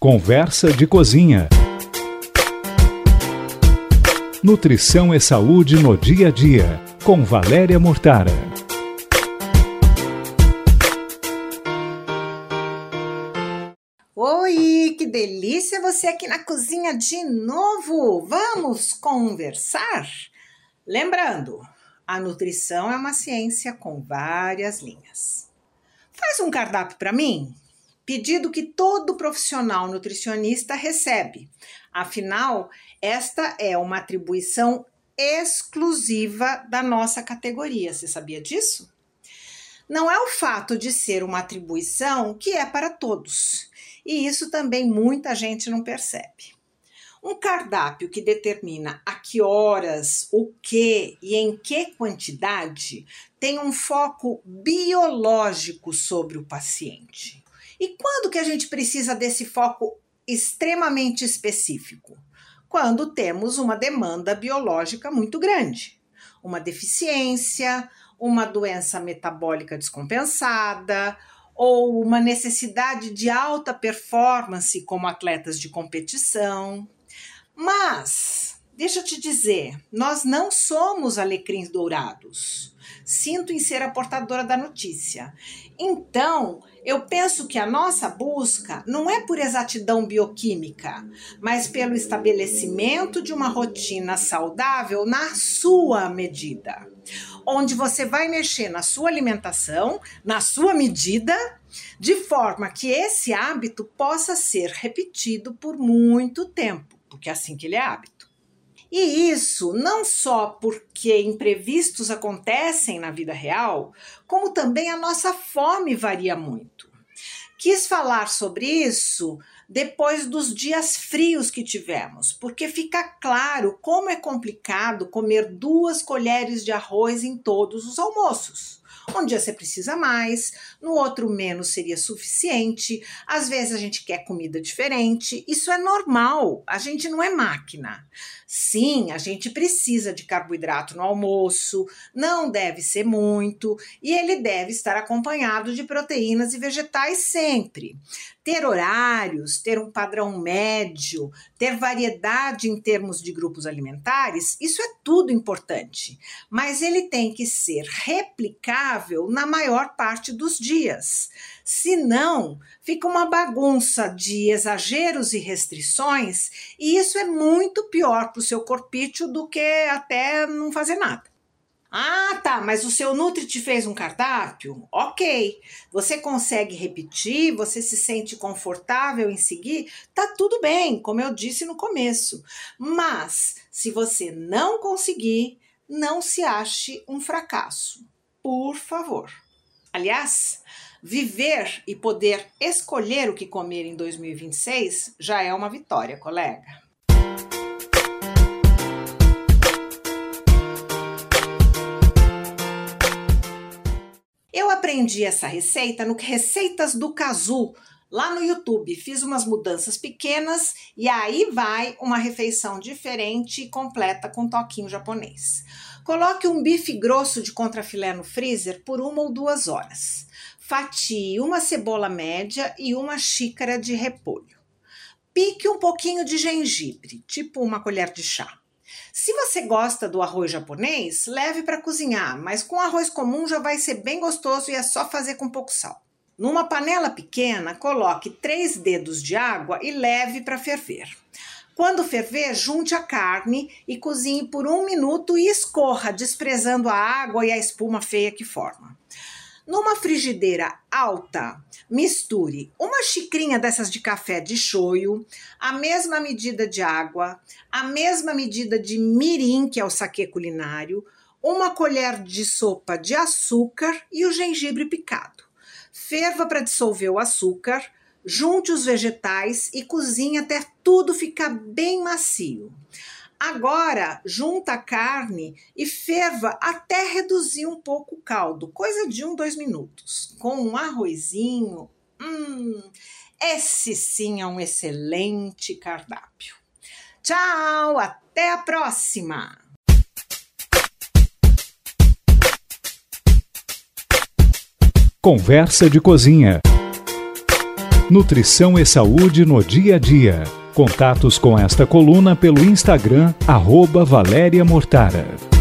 Conversa de Cozinha. Nutrição e saúde no dia a dia, com Valéria Mortara. Oi, que delícia você aqui na cozinha de novo! Vamos conversar? Lembrando, a nutrição é uma ciência com várias linhas. Faz um cardápio para mim? Pedido que todo profissional nutricionista recebe. Afinal, esta é uma atribuição exclusiva da nossa categoria. Você sabia disso? Não é o fato de ser uma atribuição que é para todos. E isso também muita gente não percebe. Um cardápio que determina a que horas, o que e em que quantidade tem um foco biológico sobre o paciente. E quando que a gente precisa desse foco extremamente específico? Quando temos uma demanda biológica muito grande, uma deficiência, uma doença metabólica descompensada ou uma necessidade de alta performance como atletas de competição. Mas, deixa eu te dizer, nós não somos alecrins dourados. Sinto em ser a portadora da notícia. Então, eu penso que a nossa busca não é por exatidão bioquímica, mas pelo estabelecimento de uma rotina saudável na sua medida, onde você vai mexer na sua alimentação, na sua medida, de forma que esse hábito possa ser repetido por muito tempo, porque é assim que ele é hábito. E isso não só porque imprevistos acontecem na vida real, como também a nossa fome varia muito. Quis falar sobre isso depois dos dias frios que tivemos, porque fica claro como é complicado comer 2 colheres de arroz em todos os almoços. Um dia você precisa mais, no outro menos seria suficiente, às vezes a gente quer comida diferente, isso é normal, a gente não é máquina. Sim, a gente precisa de carboidrato no almoço, não deve ser muito, e ele deve estar acompanhado de proteínas e vegetais sempre. Ter horários, ter um padrão médio, ter variedade em termos de grupos alimentares, isso é tudo importante, mas ele tem que ser replicável na maior parte dos dias. Senão, fica uma bagunça de exageros e restrições, e isso é muito pior para o seu corpício do que até não fazer nada. Ah, tá, mas o seu Nutri te fez um cardápio? Ok, você consegue repetir, você se sente confortável em seguir? Tá tudo bem, como eu disse no começo. Mas, se você não conseguir, não se ache um fracasso. Por favor. Aliás, viver e poder escolher o que comer em 2026 já é uma vitória, colega. Eu aprendi essa receita no Receitas do Casu, lá no YouTube. Fiz umas mudanças pequenas e aí vai uma refeição diferente e completa com toquinho japonês. Coloque um bife grosso de contrafilé no freezer por 1 ou 2 horas. Fatie uma cebola média e 1 xícara de repolho. Pique um pouquinho de gengibre, tipo uma colher de chá. Se você gosta do arroz japonês, leve para cozinhar, mas com arroz comum já vai ser bem gostoso e é só fazer com pouco sal. Numa panela pequena, coloque 3 dedos de água e leve para ferver. Quando ferver, junte a carne e cozinhe por 1 minuto e escorra, desprezando a água e a espuma feia que forma. Numa frigideira alta, misture 1 xicrinha dessas de café de shoyu, a mesma medida de água, a mesma medida de mirim, que é o saquê culinário, 1 colher de sopa de açúcar e o gengibre picado. Ferva para dissolver o açúcar, junte os vegetais e cozinhe até tudo ficar bem macio. Agora, junta a carne e ferva até reduzir um pouco o caldo, coisa de 1-2 minutos. Com um arrozinho, esse sim é um excelente cardápio. Tchau, até a próxima! Conversa de Cozinha. Nutrição e saúde no dia a dia. Contatos com esta coluna pelo Instagram @Valéria Mortara.